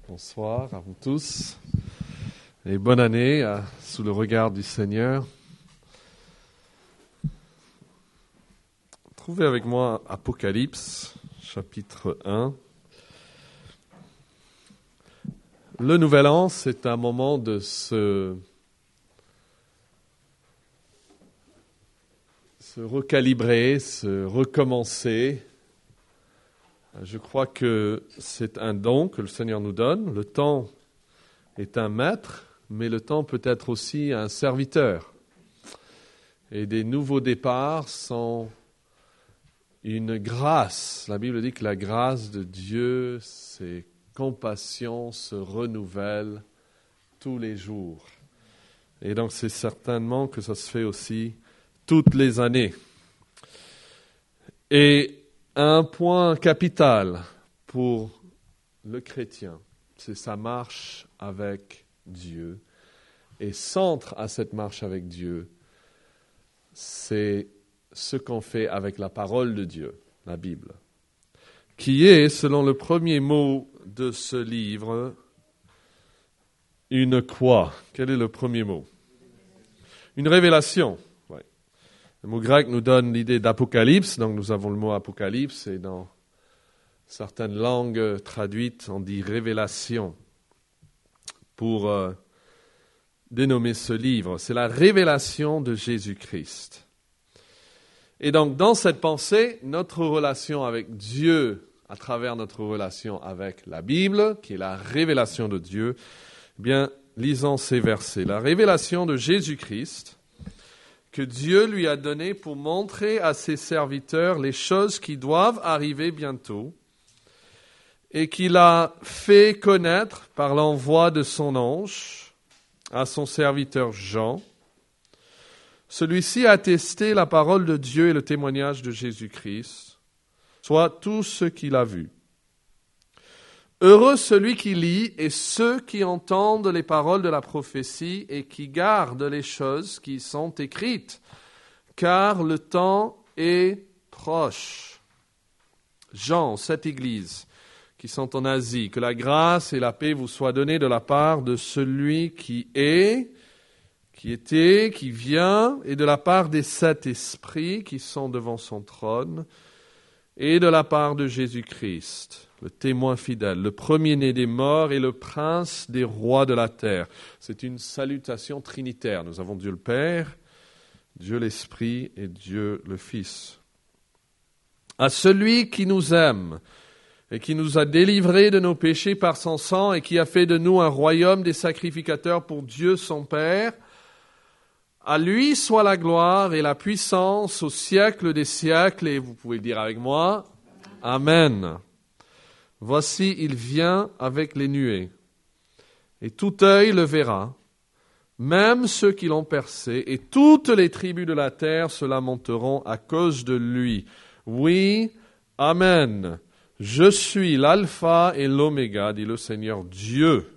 Bonsoir à vous tous et bonne année sous le regard du Seigneur. Trouvez avec moi Apocalypse, chapitre 1. Le Nouvel An, c'est un moment de se recalibrer, se recommencer. Je crois que c'est un don que le Seigneur nous donne. Le temps est un maître, mais le temps peut être aussi un serviteur. Et des nouveaux départs sont une grâce. La Bible dit que la grâce de Dieu, ses compassions se renouvellent tous les jours. Et donc c'est certainement que ça se fait aussi toutes les années. Et un point capital pour le chrétien, c'est sa marche avec Dieu. Et centre à cette marche avec Dieu, c'est ce qu'on fait avec la parole de Dieu, la Bible, qui est, selon le premier mot de ce livre, une quoi? Quel est le premier mot? Une révélation. Ouais. Le mot grec nous donne l'idée d'apocalypse, donc nous avons le mot apocalypse, et dans certaines langues traduites, on dit révélation pour dénommer ce livre. C'est la révélation de Jésus-Christ. Et donc, dans cette pensée, notre relation avec Dieu, à travers notre relation avec la Bible, qui est la révélation de Dieu, eh bien, lisons ces versets. La révélation de Jésus-Christ, que Dieu lui a donnée pour montrer à ses serviteurs les choses qui doivent arriver bientôt, et qu'il a fait connaître par l'envoi de son ange à son serviteur Jean. Celui-ci a attesté la parole de Dieu et le témoignage de Jésus-Christ, soit tout ce qu'il a vu. Heureux celui qui lit et ceux qui entendent les paroles de la prophétie et qui gardent les choses qui sont écrites, car le temps est proche. Jean, cette église qui sont en Asie, que la grâce et la paix vous soient données de la part de celui qui est, qui était, qui vient, et de la part des 7 esprits qui sont devant son trône, et de la part de Jésus-Christ, le témoin fidèle, le premier-né des morts et le prince des rois de la terre. C'est une salutation trinitaire. Nous avons Dieu le Père, Dieu l'Esprit et Dieu le Fils. À celui qui nous aime et qui nous a délivrés de nos péchés par son sang et qui a fait de nous un royaume des sacrificateurs pour Dieu son Père, à lui soit la gloire et la puissance au siècle des siècles, et vous pouvez le dire avec moi, Amen. Voici, il vient avec les nuées, et tout œil le verra, même ceux qui l'ont percé, et toutes les tribus de la terre se lamenteront à cause de lui. Oui, Amen. Je suis l'alpha et l'oméga, dit le Seigneur Dieu,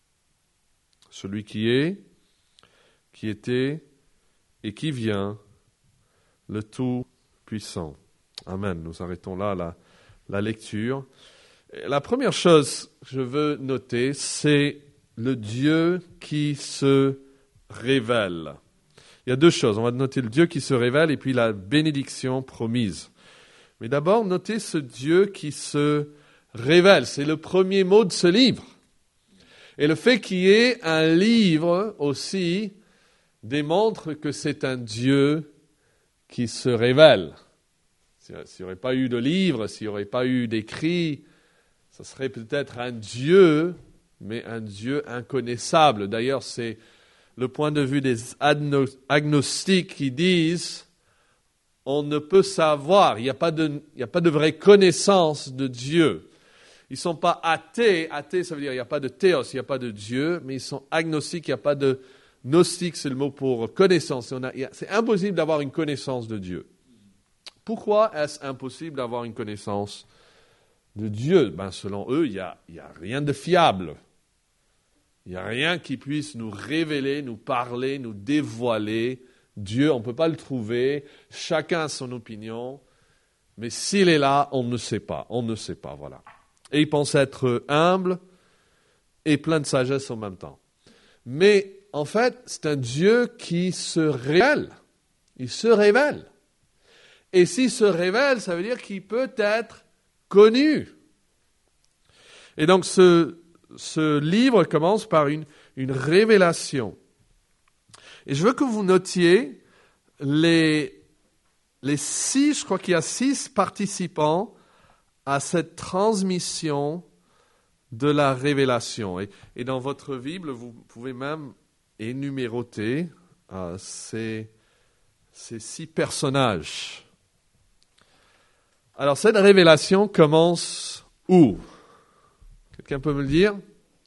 celui qui est, qui était, et qui vient, le Tout-Puissant. Amen. Nous arrêtons là la lecture. La première chose que je veux noter, c'est le Dieu qui se révèle. Il y a deux choses. On va noter le Dieu qui se révèle et puis la bénédiction promise. Mais d'abord, notez ce Dieu qui se révèle. C'est le premier mot de ce livre. Et le fait qu'il y ait un livre aussi démontre que c'est un Dieu qui se révèle. S'il n'y aurait pas eu de livre, s'il n'y aurait pas eu d'écrit, ce serait peut-être un Dieu, mais un Dieu inconnaissable. D'ailleurs, c'est le point de vue des agnostiques qui disent on ne peut savoir, il n'y a pas de vraie connaissance de Dieu. Ils ne sont pas athées. Athées, ça veut dire il n'y a pas de théos, il n'y a pas de Dieu, mais ils sont agnostiques, il n'y a pas de gnostique, c'est le mot pour connaissance. C'est impossible d'avoir une connaissance de Dieu. Pourquoi est-ce impossible d'avoir une connaissance de Dieu? Selon eux, il n'y a rien de fiable. Il n'y a rien qui puisse nous révéler, nous parler, nous dévoiler Dieu. On ne peut pas le trouver. Chacun a son opinion. Mais s'il est là, on ne sait pas. On ne sait pas, voilà. Et ils pensent être humbles, et plein de sagesse en même temps. Mais en fait, c'est un Dieu qui se révèle. Il se révèle. Et s'il se révèle, ça veut dire qu'il peut être connu. Et donc ce livre commence par une révélation. Et je veux que vous notiez les 6, je crois qu'il y a 6 participants à cette transmission de la révélation. Et dans votre Bible, vous pouvez même énuméroter ces 6 personnages. Alors, cette révélation commence où? Quelqu'un peut me le dire?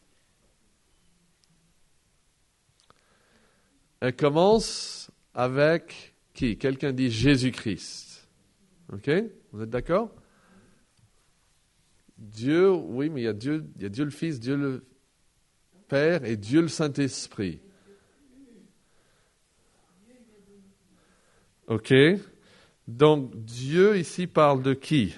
Elle commence avec qui? Quelqu'un dit Jésus-Christ. OK? Vous êtes d'accord? Dieu, oui, mais il y a Dieu le Fils, Dieu le Père et Dieu le Saint-Esprit. OK? Donc, Dieu ici parle de qui?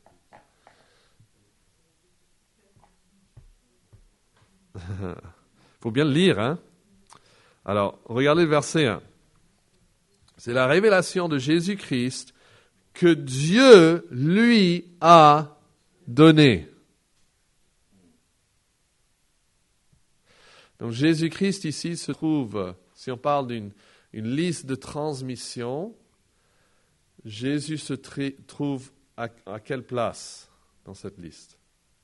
Il faut bien le lire, hein? Alors, regardez le verset 1. C'est la révélation de Jésus-Christ que Dieu lui a donnée. Donc, Jésus-Christ ici se trouve, si on parle d'une liste de transmission, Jésus se trouve à quelle place dans cette liste?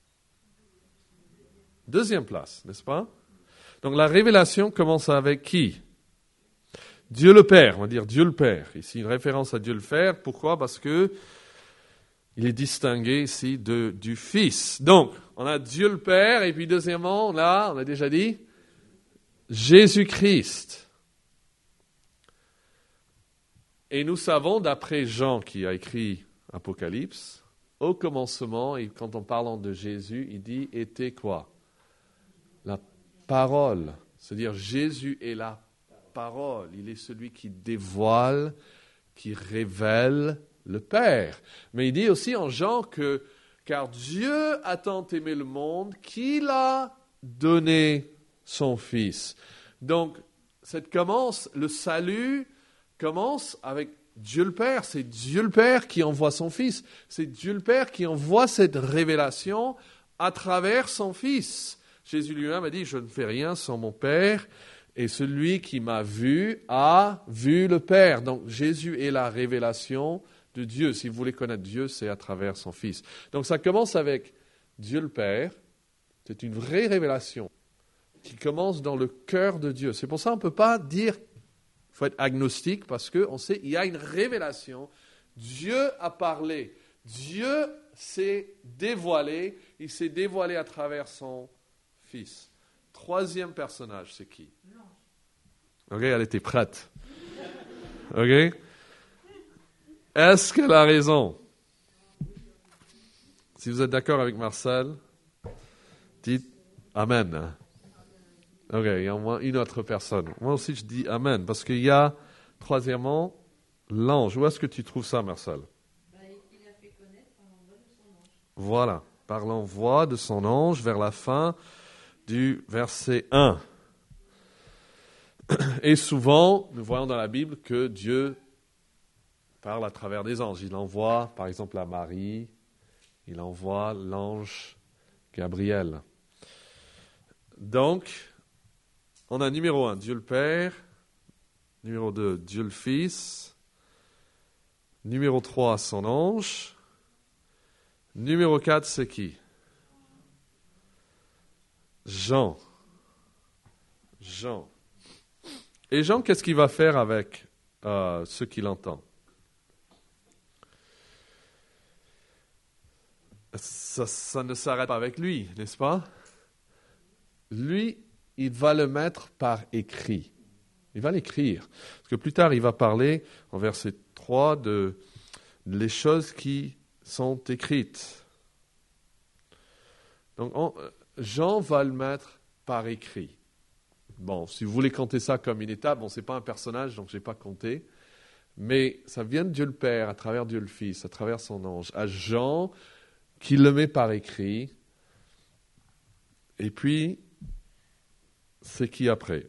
Deuxième place, n'est-ce pas? Donc la révélation commence avec qui? Dieu le Père, on va dire Dieu le Père. Ici, une référence à Dieu le Père. Pourquoi? Parce que il est distingué ici du Fils. Donc, on a Dieu le Père, et puis deuxièmement, on a déjà dit, Jésus-Christ. Et nous savons, d'après Jean qui a écrit Apocalypse, au commencement, et quand on parle de Jésus, il dit, était quoi? La parole. C'est-à-dire, Jésus est la parole. Il est celui qui dévoile, qui révèle le Père. Mais il dit aussi en Jean que, car Dieu a tant aimé le monde qu'il a donné son Fils. Donc, le salut commence avec Dieu le Père. C'est Dieu le Père qui envoie son Fils. C'est Dieu le Père qui envoie cette révélation à travers son Fils. Jésus lui-même a dit, je ne fais rien sans mon Père, et celui qui m'a vu a vu le Père. Donc Jésus est la révélation de Dieu. Si vous voulez connaître Dieu, c'est à travers son Fils. Donc ça commence avec Dieu le Père. C'est une vraie révélation qui commence dans le cœur de Dieu. C'est pour ça qu'on ne peut pas dire, il faut être agnostique, parce qu'on sait qu'il y a une révélation. Dieu a parlé. Dieu s'est dévoilé. Il s'est dévoilé à travers son Fils. Troisième personnage, c'est qui? OK, elle était prête. OK? Est-ce qu'elle a raison? Si vous êtes d'accord avec Marcel, dites Amen. OK, il y a au moins une autre personne. Moi aussi, je dis Amen, parce qu'il y a, troisièmement, l'ange. Où est-ce que tu trouves ça, Marcel? Il a fait connaître par l'envoi de son ange. Voilà, par l'envoi de son ange vers la fin du verset 1. Et souvent, nous voyons dans la Bible que Dieu parle à travers des anges. Il envoie, par exemple, à Marie, il envoie l'ange Gabriel. Donc, on a numéro 1, Dieu le Père. Numéro 2, Dieu le Fils. Numéro 3, son ange. Numéro 4, c'est qui? Jean. Et Jean, qu'est-ce qu'il va faire avec ceux qui l'entendent? Ça ne s'arrête pas avec lui, n'est-ce pas? Lui, il va le mettre par écrit. Il va l'écrire. Parce que plus tard, il va parler, en verset 3, de les choses qui sont écrites. Donc, Jean va le mettre par écrit. Bon, si vous voulez compter ça comme une étape, bon, c'est pas un personnage, donc je n'ai pas compté. Mais ça vient de Dieu le Père, à travers Dieu le Fils, à travers son ange, à Jean, qui le met par écrit. Et puis, c'est qui après?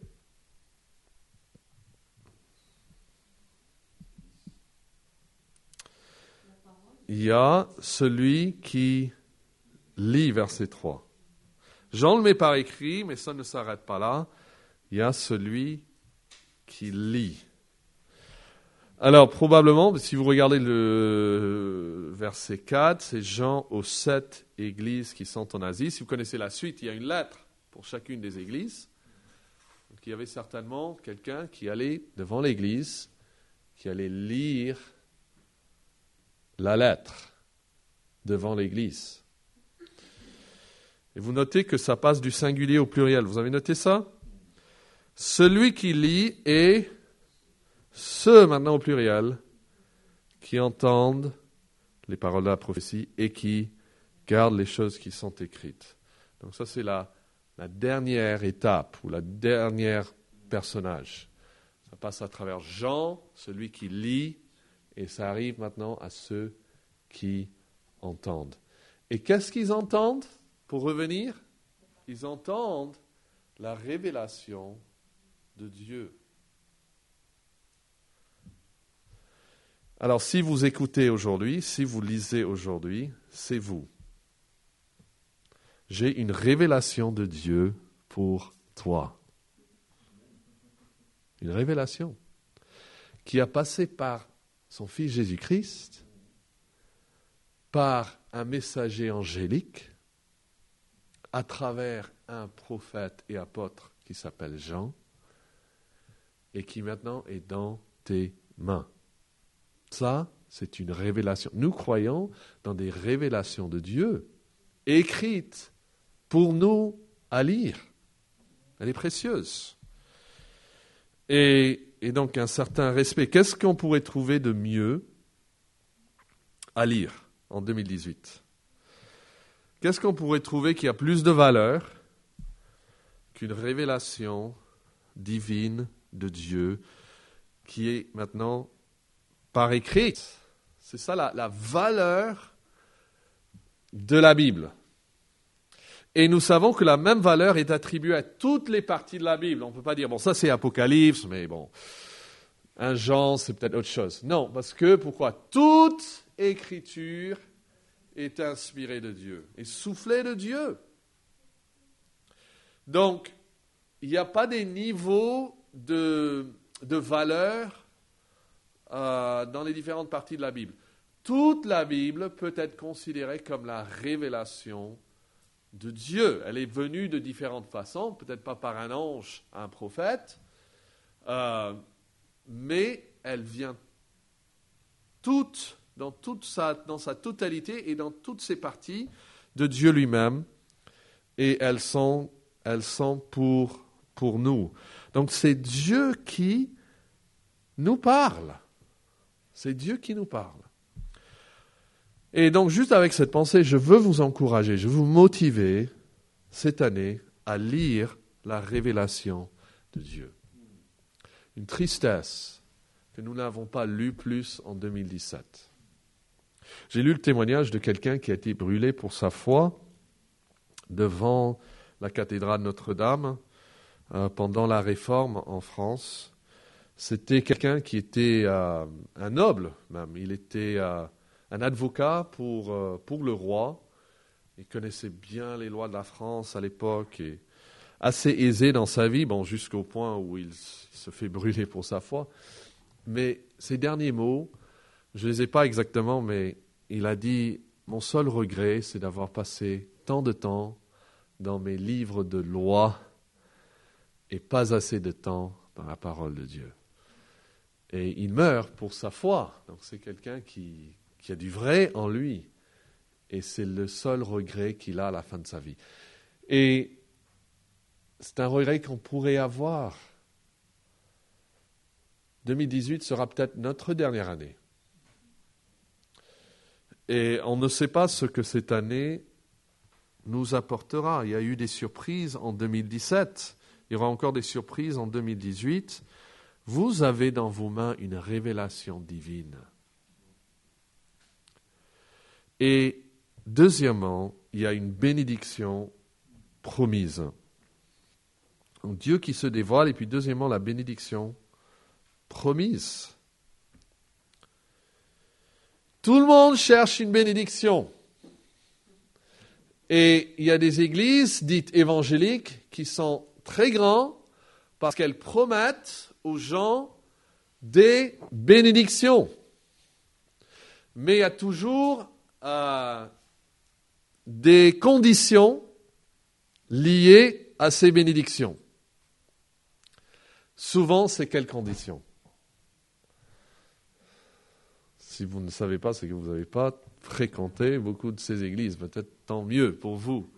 Il y a celui qui lit, verset 3. Jean le met par écrit, mais ça ne s'arrête pas là. Il y a celui qui lit. Alors, probablement, si vous regardez le verset 4, c'est Jean aux 7 églises qui sont en Asie. Si vous connaissez la suite, il y a une lettre pour chacune des églises. Donc, il y avait certainement quelqu'un qui allait devant l'église, qui allait lire la lettre devant l'église. Et vous notez que ça passe du singulier au pluriel. Vous avez noté ça? Celui qui lit et ceux, maintenant au pluriel, qui entendent les paroles de la prophétie et qui gardent les choses qui sont écrites. Donc ça, c'est la dernière étape ou la dernière personnage. Ça passe à travers Jean, celui qui lit, et ça arrive maintenant à ceux qui entendent. Et qu'est-ce qu'ils entendent? Pour revenir, ils entendent la révélation de Dieu. Alors, si vous écoutez aujourd'hui, si vous lisez aujourd'hui, c'est vous. J'ai une révélation de Dieu pour toi. Une révélation qui a passé par son Fils Jésus-Christ, par un messager angélique, à travers un prophète et apôtre qui s'appelle Jean, et qui maintenant est dans tes mains. Ça, c'est une révélation. Nous croyons dans des révélations de Dieu, écrites pour nous à lire. Elle est précieuse. Et donc un certain respect. Qu'est-ce qu'on pourrait trouver de mieux à lire en 2018? Qu'est-ce qu'on pourrait trouver qui a plus de valeur qu'une révélation divine de Dieu qui est maintenant par écrit? C'est ça la valeur de la Bible. Et nous savons que la même valeur est attribuée à toutes les parties de la Bible. On ne peut pas dire, bon, ça c'est Apocalypse, mais bon, un Jean, c'est peut-être autre chose. Non, parce que, pourquoi? Toute écriture est inspirée de Dieu, est soufflée de Dieu. Donc, il n'y a pas des niveaux de valeur dans les différentes parties de la Bible. Toute la Bible peut être considérée comme la révélation de Dieu. Elle est venue de différentes façons, peut-être pas par un ange, un prophète, mais elle vient dans sa totalité et dans toutes ses parties de Dieu lui-même, et elles sont pour nous. Donc c'est Dieu qui nous parle. C'est Dieu qui nous parle. Et donc, juste avec cette pensée, je veux vous encourager, je veux vous motiver cette année à lire la révélation de Dieu. Une tristesse que nous n'avons pas lu plus en 2017. J'ai lu le témoignage de quelqu'un qui a été brûlé pour sa foi devant la cathédrale Notre-Dame pendant la Réforme en France. C'était quelqu'un qui était un noble même. Il était un avocat pour le roi. Il connaissait bien les lois de la France à l'époque et assez aisé dans sa vie, bon, jusqu'au point où il se fait brûler pour sa foi. Mais ces derniers mots, je ne les ai pas exactement, mais il a dit « Mon seul regret, c'est d'avoir passé tant de temps dans mes livres de loi et pas assez de temps dans la parole de Dieu. » Et il meurt pour sa foi. Donc c'est quelqu'un qui a du vrai en lui. Et c'est le seul regret qu'il a à la fin de sa vie. Et c'est un regret qu'on pourrait avoir. 2018 sera peut-être notre dernière année. Et on ne sait pas ce que cette année nous apportera. Il y a eu des surprises en 2017. Il y aura encore des surprises en 2018. Vous avez dans vos mains une révélation divine. Et deuxièmement, il y a une bénédiction promise. Donc, Dieu qui se dévoile, et puis deuxièmement, la bénédiction promise. Tout le monde cherche une bénédiction. Et il y a des églises dites évangéliques qui sont très grandes parce qu'elles promettent aux gens des bénédictions. Mais il y a toujours des conditions liées à ces bénédictions. Souvent, c'est quelles conditions ? Si vous ne savez pas, c'est que vous n'avez pas fréquenté beaucoup de ces églises. Peut-être tant mieux pour vous.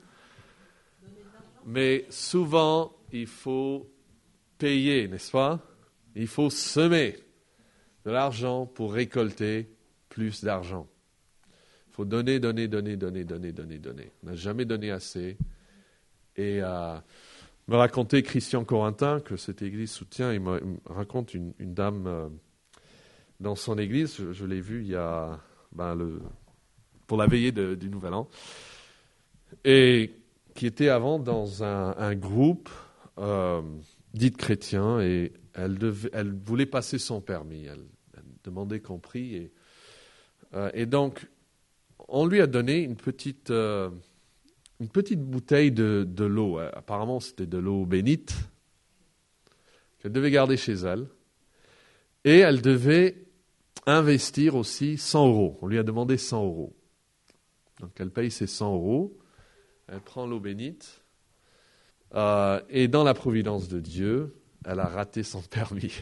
Mais souvent, il faut payer, n'est-ce pas ? Il faut semer de l'argent pour récolter plus d'argent. Il faut donner. On n'a jamais donné assez. Et me racontait Christian Corentin, que cette église soutient, il me raconte une dame dans son église, je l'ai vue il y a pour la veillée du Nouvel An, et qui était avant dans un groupe dit chrétien, et elle voulait passer son permis. Elle demandait qu'on prie. Et donc, on lui a donné une petite bouteille de l'eau. Apparemment, c'était de l'eau bénite qu'elle devait garder chez elle. Et elle devait investir aussi 100 euros. On lui a demandé 100 euros. Donc, elle paye ses 100 euros. Elle prend l'eau bénite. Et dans la providence de Dieu, elle a raté son permis.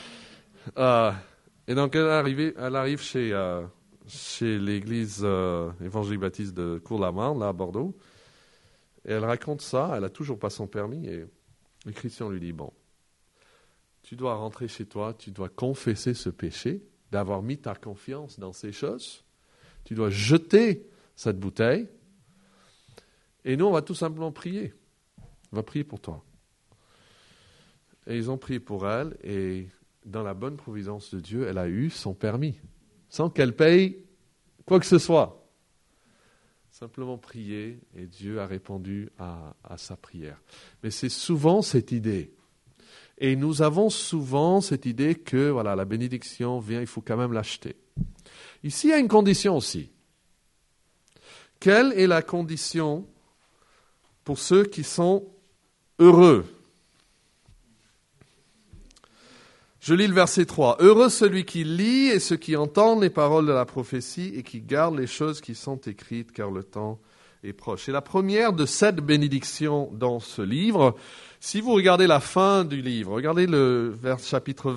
Et donc, elle arrive chez l'église évangélique baptiste de Cours-la-Marne, là à Bordeaux. Et elle raconte ça. Elle n'a toujours pas son permis. Et le Christian lui dit, bon, tu dois rentrer chez toi, tu dois confesser ce péché, d'avoir mis ta confiance dans ces choses. Tu dois jeter cette bouteille. Et nous, on va tout simplement prier. On va prier pour toi. Et ils ont prié pour elle. Et dans la bonne providence de Dieu, elle a eu son permis. Sans qu'elle paye quoi que ce soit. Simplement prier. Et Dieu a répondu à sa prière. Mais c'est souvent cette idée. Et nous avons souvent cette idée que voilà, la bénédiction vient, il faut quand même l'acheter. Ici, il y a une condition aussi. Quelle est la condition pour ceux qui sont heureux? Je lis le verset 3. Heureux celui qui lit et ceux qui entendent les paroles de la prophétie et qui gardent les choses qui sont écrites, car le temps est proche. C'est la première de 7 bénédictions dans ce livre. Si vous regardez la fin du livre, regardez le chapitre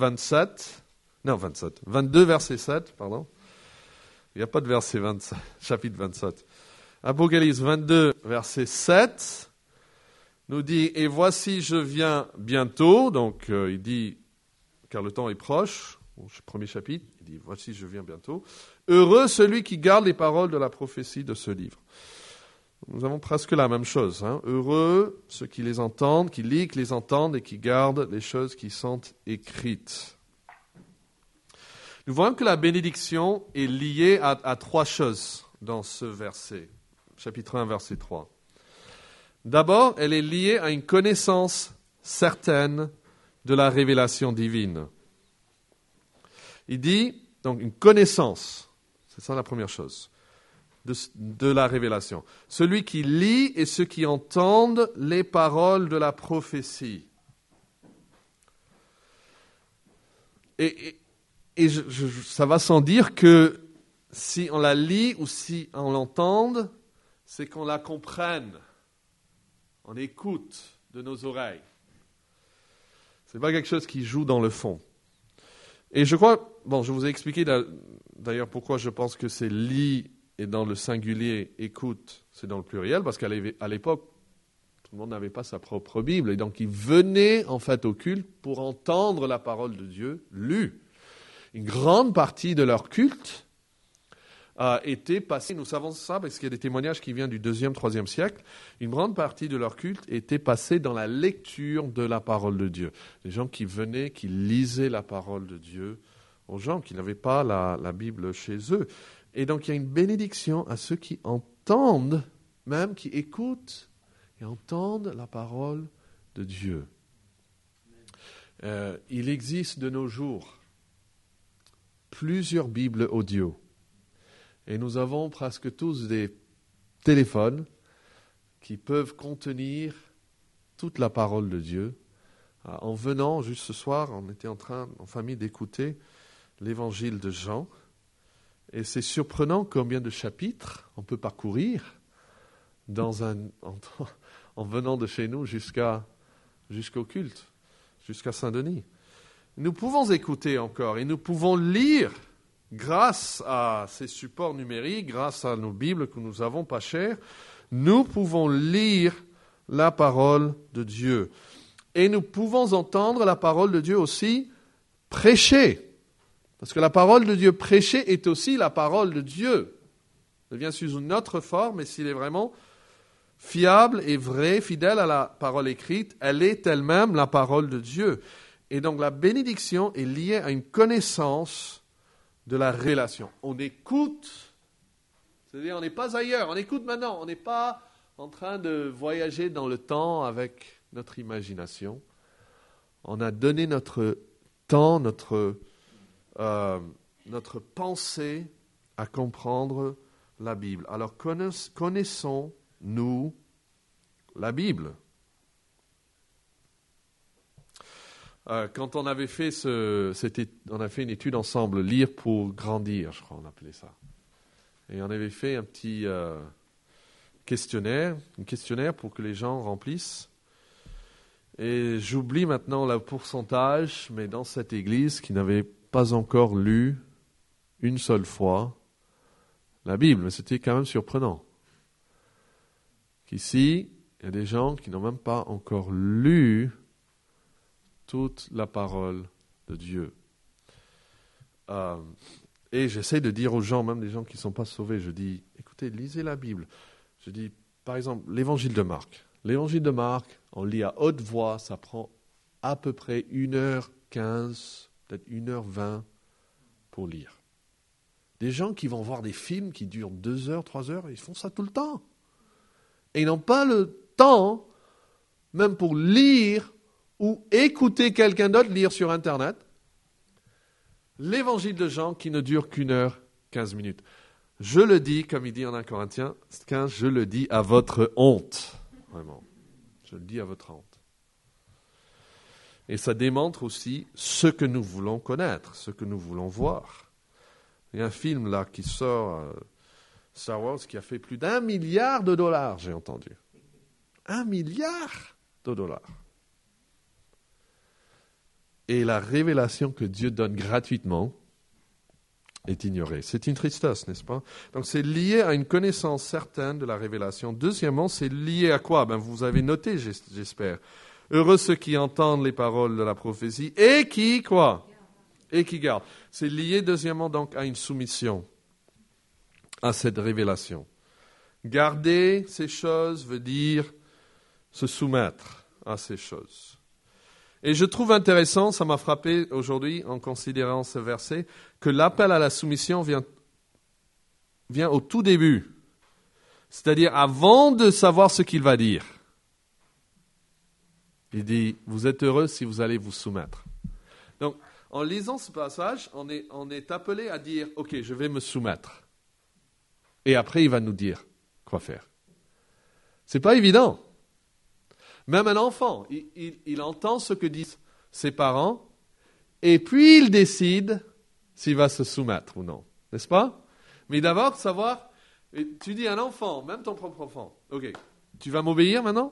22, verset 7, pardon. Il n'y a pas de verset 27, chapitre 27. Apocalypse 22, verset 7, nous dit « Et voici, je viens bientôt ». Donc, il dit « Car le temps est proche ». Premier chapitre, il dit « Voici, je viens bientôt ». « Heureux celui qui garde les paroles de la prophétie de ce livre ». Nous avons presque la même chose. Hein. Heureux ceux qui les entendent, qui lisent, qui les entendent et qui gardent les choses qui sont écrites. Nous voyons que la bénédiction est liée à 3 choses dans ce verset, chapitre 1, verset 3. D'abord, elle est liée à une connaissance certaine de la révélation divine. Il dit, donc, une connaissance, c'est ça la première chose. De la révélation. Celui qui lit et ceux qui entendent les paroles de la prophétie. Et ça va sans dire que si on la lit ou si on l'entende, c'est qu'on la comprenne. On écoute de nos oreilles. Ce n'est pas quelque chose qui joue dans le fond. Et je crois, je vous ai expliqué d'ailleurs pourquoi je pense que c'est lit et dans le singulier, écoute, c'est dans le pluriel, parce qu'à l'époque, tout le monde n'avait pas sa propre Bible. Et donc, ils venaient en fait au culte pour entendre la parole de Dieu lue. Une grande partie de leur culte était passée, nous savons ça parce qu'il y a des témoignages qui viennent du 2e, 3e siècle, une grande partie de leur culte était passée dans la lecture de la parole de Dieu. Les gens qui venaient, qui lisaient la parole de Dieu aux gens qui n'avaient pas la Bible chez eux. Et donc, il y a une bénédiction à ceux qui entendent, même qui écoutent et entendent la parole de Dieu. Il existe de nos jours plusieurs Bibles audio. Et nous avons presque tous des téléphones qui peuvent contenir toute la parole de Dieu. En venant, juste ce soir, on était en famille, d'écouter l'évangile de Jean. Et c'est surprenant combien de chapitres on peut parcourir en venant de chez nous jusqu'au culte, jusqu'à Saint-Denis. Nous pouvons écouter encore et nous pouvons lire grâce à ces supports numériques, grâce à nos Bibles que nous avons pas chères, nous pouvons lire la parole de Dieu. Et nous pouvons entendre la parole de Dieu aussi prêchée. Parce que la parole de Dieu prêchée est aussi la parole de Dieu. Elle vient sous une autre forme, et s'il est vraiment fiable et vrai, fidèle à la parole écrite, elle est elle-même la parole de Dieu. Et donc la bénédiction est liée à une connaissance de la révélation. On écoute, c'est-à-dire on n'est pas ailleurs, on écoute maintenant, on n'est pas en train de voyager dans le temps avec notre imagination. On a donné notre temps, notre pensée à comprendre la Bible. Alors connaissons-nous la Bible? Quand on avait fait on a fait une étude ensemble, lire pour grandir, je crois on appelait ça. Et on avait fait un petit questionnaire pour que les gens remplissent. Et j'oublie maintenant le pourcentage, mais dans cette église qui n'avait pas encore lu une seule fois la Bible. Mais c'était quand même surprenant. Qu'ici, il y a des gens qui n'ont même pas encore lu toute la parole de Dieu. Et j'essaie de dire aux gens, même les gens qui ne sont pas sauvés, je dis, écoutez, lisez la Bible. Je dis, par exemple, l'évangile de Marc. L'évangile de Marc, on lit à haute voix, ça prend à peu près 1h15, peut-être 1h20 pour lire. Des gens qui vont voir des films qui durent 2 heures, 3 heures, ils font ça tout le temps. Et ils n'ont pas le temps, même pour lire ou écouter quelqu'un d'autre lire sur Internet, l'évangile de Jean qui ne dure qu'1h15. Je le dis, comme il dit en 1 Corinthiens 15, je le dis à votre honte. Vraiment. Je le dis à votre honte. Et ça démontre aussi ce que nous voulons connaître, ce que nous voulons voir. Il y a un film là qui sort, Star Wars, qui a fait plus d'1 milliard de dollars, j'ai entendu. 1 milliard de dollars. Et la révélation que Dieu donne gratuitement est ignorée. C'est une tristesse, n'est-ce pas? Donc c'est lié à une connaissance certaine de la révélation. Deuxièmement, c'est lié à quoi? Vous avez noté, j'espère. Heureux ceux qui entendent les paroles de la prophétie et qui, quoi? Et qui gardent. C'est lié, deuxièmement, donc, à une soumission à cette révélation. Garder ces choses veut dire se soumettre à ces choses. Et je trouve intéressant, ça m'a frappé aujourd'hui en considérant ce verset, que l'appel à la soumission vient au tout début. C'est-à-dire avant de savoir ce qu'il va dire. Il dit, vous êtes heureux si vous allez vous soumettre. Donc, en lisant ce passage, on est appelé à dire, ok, je vais me soumettre. Et après, il va nous dire quoi faire. C'est pas évident. Même un enfant, il entend ce que disent ses parents, et puis il décide s'il va se soumettre ou non. N'est-ce pas? Mais d'abord, savoir, tu dis à un enfant, même ton propre enfant, ok, tu vas m'obéir maintenant?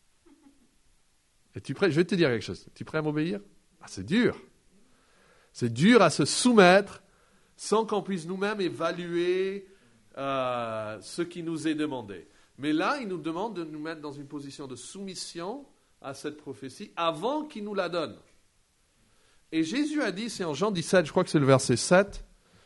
Es-tu prêt? Je vais te dire quelque chose. Es-tu prêt à m'obéir? C'est dur. C'est dur à se soumettre sans qu'on puisse nous-mêmes évaluer ce qui nous est demandé. Mais là, il nous demande de nous mettre dans une position de soumission à cette prophétie avant qu'il nous la donne. Et Jésus a dit, c'est en Jean 17, je crois que c'est le verset 7.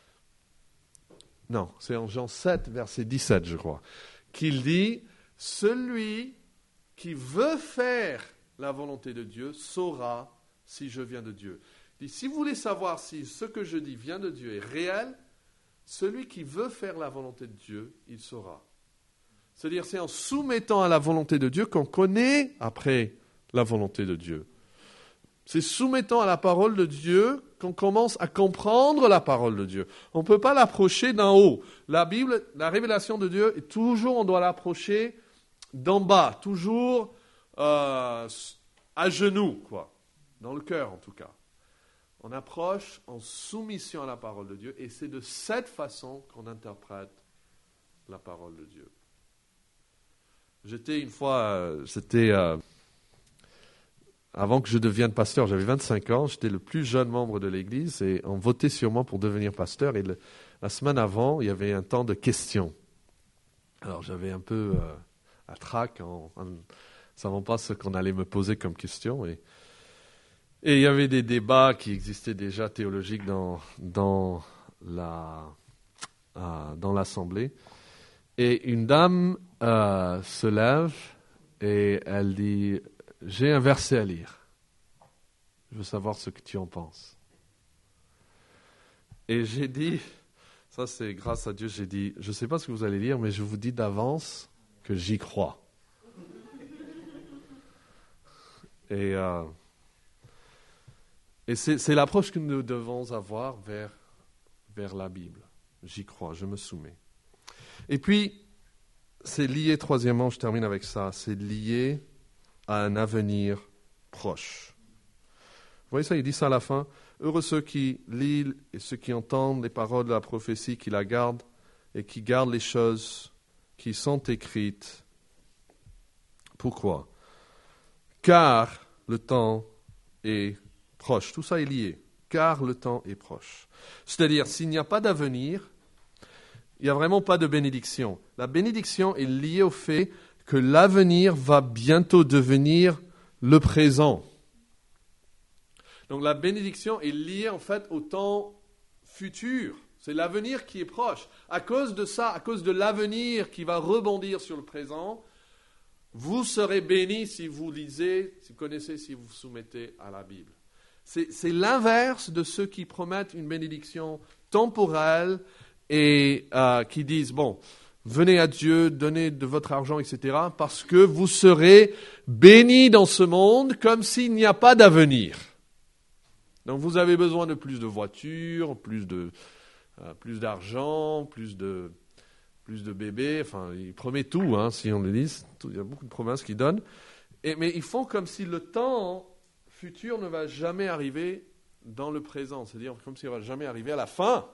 Non, c'est en Jean 7, verset 17, je crois. Qu'il dit, celui qui veut faire la volonté de Dieu saura si je viens de Dieu. Il dit, si vous voulez savoir si ce que je dis vient de Dieu est réel, celui qui veut faire la volonté de Dieu, il saura. C'est-à-dire, c'est en soumettant à la volonté de Dieu qu'on connaît après la volonté de Dieu. C'est soumettant à la parole de Dieu qu'on commence à comprendre la parole de Dieu. On ne peut pas l'approcher d'en haut. La Bible, la révélation de Dieu, on doit l'approcher d'en bas, toujours à genoux, quoi, dans le cœur en tout cas. On approche en soumission à la parole de Dieu et c'est de cette façon qu'on interprète la parole de Dieu. Avant que je devienne pasteur, j'avais 25 ans, j'étais le plus jeune membre de l'église et on votait sur moi pour devenir pasteur. Et la semaine avant, il y avait un temps de questions. Alors j'avais un peu à trac en ne savant pas ce qu'on allait me poser comme question. Et il y avait des débats qui existaient déjà théologiques dans l'assemblée. Et une dame se lève et elle dit « J'ai un verset à lire. Je veux savoir ce que tu en penses. » Et j'ai dit, ça c'est grâce à Dieu, j'ai dit « Je ne sais pas ce que vous allez lire, mais je vous dis d'avance que j'y crois. » Et c'est l'approche que nous devons avoir vers la Bible. J'y crois, je me soumets. Et puis, c'est lié, troisièmement, je termine avec ça, c'est lié à un avenir proche. Vous voyez ça, il dit ça à la fin. Heureux ceux qui lisent et ceux qui entendent les paroles de la prophétie, qui la gardent et qui gardent les choses qui sont écrites. Pourquoi ? Car le temps est proche. Tout ça est lié. Car le temps est proche. C'est-à-dire, s'il n'y a pas d'avenir, il n'y a vraiment pas de bénédiction. La bénédiction est liée au fait que l'avenir va bientôt devenir le présent. Donc la bénédiction est liée en fait au temps futur. C'est l'avenir qui est proche. À cause de ça, à cause de l'avenir qui va rebondir sur le présent, vous serez bénis si vous lisez, si vous connaissez, si vous vous soumettez à la Bible. C'est l'inverse de ceux qui promettent une bénédiction temporelle et qui disent, bon, venez à Dieu, donnez de votre argent, etc., parce que vous serez bénis dans ce monde comme s'il n'y a pas d'avenir. Donc vous avez besoin de plus de voitures, plus d'argent, plus de bébés, enfin, il promet tout, si on le lit, il y a beaucoup de promesses qu'il donne, mais ils font comme si le temps futur ne va jamais arriver dans le présent, c'est-à-dire comme s'il ne va jamais arriver à la fin.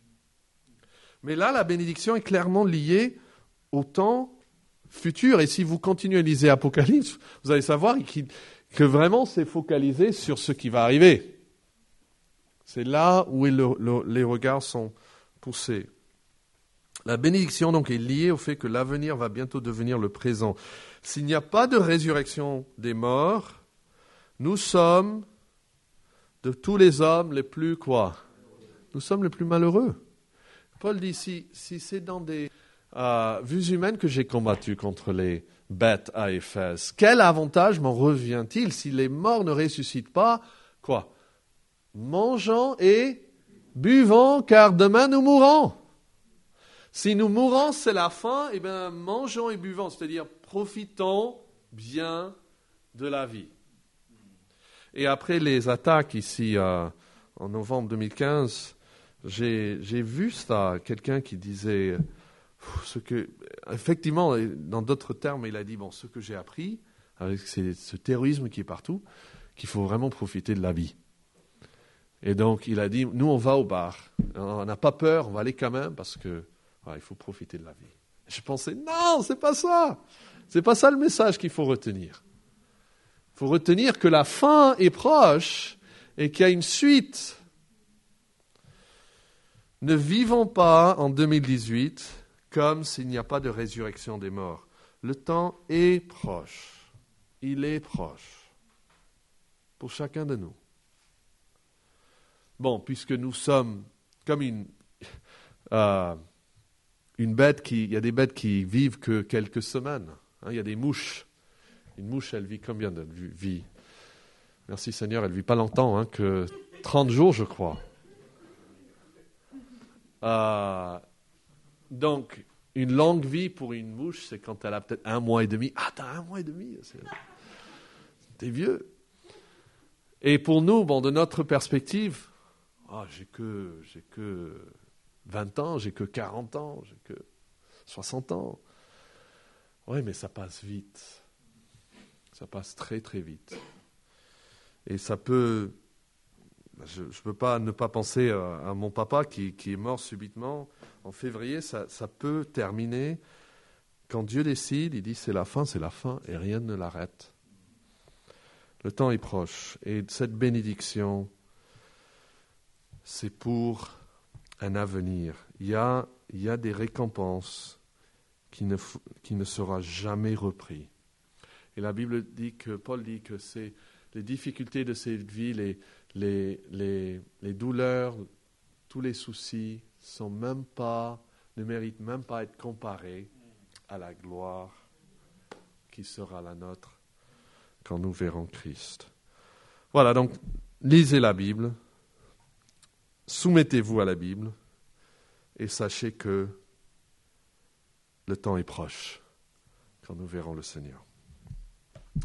Mais là, la bénédiction est clairement liée au temps futur. Et si vous continuez à lire Apocalypse, vous allez savoir que vraiment c'est focalisé sur ce qui va arriver. C'est là où les regards sont poussés. La bénédiction donc est liée au fait que l'avenir va bientôt devenir le présent. S'il n'y a pas de résurrection des morts, nous sommes de tous les hommes les plus quoi ? Nous sommes les plus malheureux. Paul dit, si c'est dans des vues humaines que j'ai combattu contre les bêtes à Éphèse, quel avantage m'en revient-il si les morts ne ressuscitent pas ? Quoi ? Mangeons et buvons, car demain nous mourrons. Si nous mourons, c'est la fin, eh bien mangeons et buvons, c'est-à-dire profitons bien de la vie. Et après les attaques ici en novembre 2015, j'ai vu ça, quelqu'un qui disait, effectivement, dans d'autres termes, il a dit, bon, ce que j'ai appris, avec ce terrorisme qui est partout, qu'il faut vraiment profiter de la vie. Et donc, il a dit, nous, on va au bar, on n'a pas peur, on va aller quand même, parce que il faut profiter de la vie. Je pensais, non, c'est pas ça le message qu'il faut retenir. Il faut retenir que la fin est proche et qu'il y a une suite. Ne vivons pas en 2018 comme s'il n'y a pas de résurrection des morts. Le temps est proche. Il est proche. Pour chacun de nous. Bon, puisque nous sommes comme une bête il y a des bêtes qui vivent que quelques semaines. Il y a des mouches. Une mouche, elle vit combien de vie ? Merci Seigneur, elle ne vit pas longtemps, que 30 jours, je crois. Donc, une longue vie pour une mouche, c'est quand elle a peut-être 1 mois et demi. Ah, t'as 1 mois et demi, t'es vieux. Et pour nous, de notre perspective, j'ai que 20 ans, j'ai que 40 ans, j'ai que 60 ans. Oui, mais ça passe vite. Ça passe très très vite. Et ça peut... Je ne peux pas ne pas penser à mon papa qui est mort subitement en février. Ça peut terminer. Quand Dieu décide, il dit c'est la fin, et rien ne l'arrête. Le temps est proche. Et cette bénédiction, c'est pour un avenir. Il y a des récompenses qui ne sera jamais repris. Et la Bible dit Paul dit que c'est les difficultés de cette vie, les douleurs, tous les soucis ne méritent même pas être comparés à la gloire qui sera la nôtre quand nous verrons Christ. Voilà, donc lisez la Bible, soumettez-vous à la Bible et sachez que le temps est proche quand nous verrons le Seigneur.